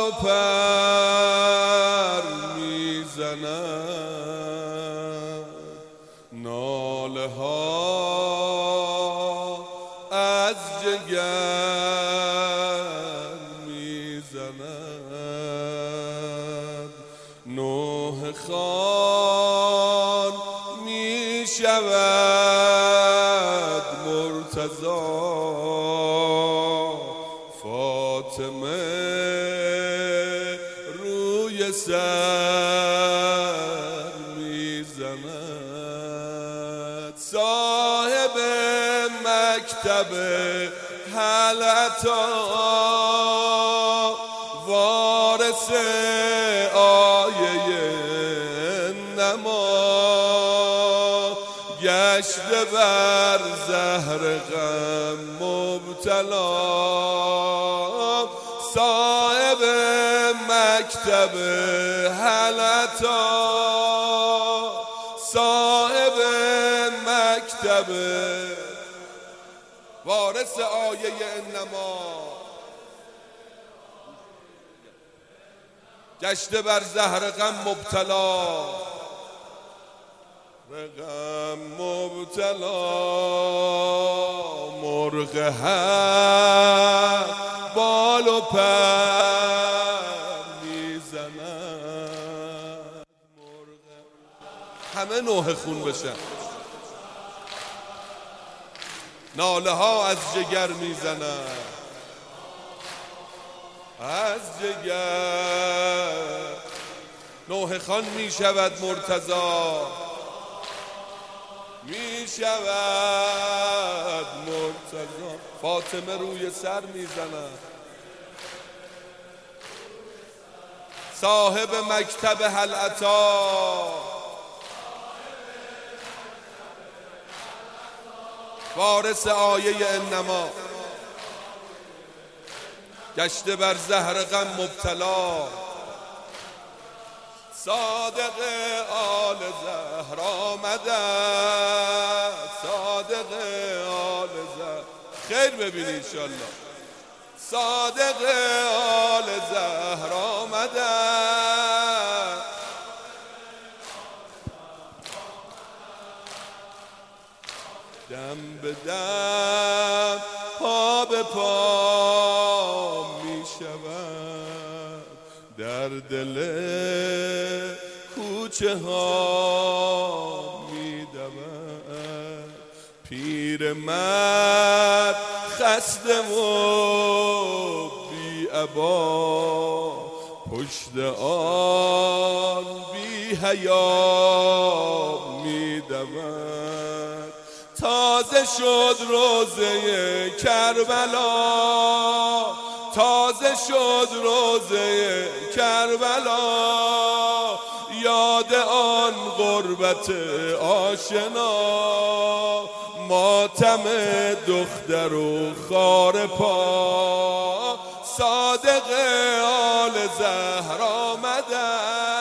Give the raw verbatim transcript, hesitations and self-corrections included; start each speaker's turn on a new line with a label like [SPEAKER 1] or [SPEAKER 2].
[SPEAKER 1] و پر میزند، ناله ها از جگر میزند. نوح خان میشود مرتضی، فاطمه روی سر میزند. صاحب مکتب هل اتی، وارث آیه نما، گشته بر زهر غم مبتلا. صاحب مکتب هل اتی، صاحب مکتب وارث آیه انما، گشته بر زهر غم مبتلا. غم مبتلا مرغ حق بال و پر میزند. همه نوح خون بشن، ناله ها از جگر میزند، از جگر. نوح خان می شود مرتضی، می شود مرتضی. فاطمه روی سر می زند. صاحب مکتب هل اتی، وارث آیه انما، گشته بر زهر غم مبتلا. صادق آل زهر آمده، صادق آل زهر خیر ببینی انشالله. صادق آل زهر آمده، دم به دم پا به پا می شود، در دل کوچه ها می دود. پیر مرد خسته و بی ابا، پشت آن بی حیا می دود. تازه شد روزه کربلا، تازه شد روزه کربلا. یاد آن غربت آشنا، ماتم دختر و خار پا. صادق آل زهر آمده،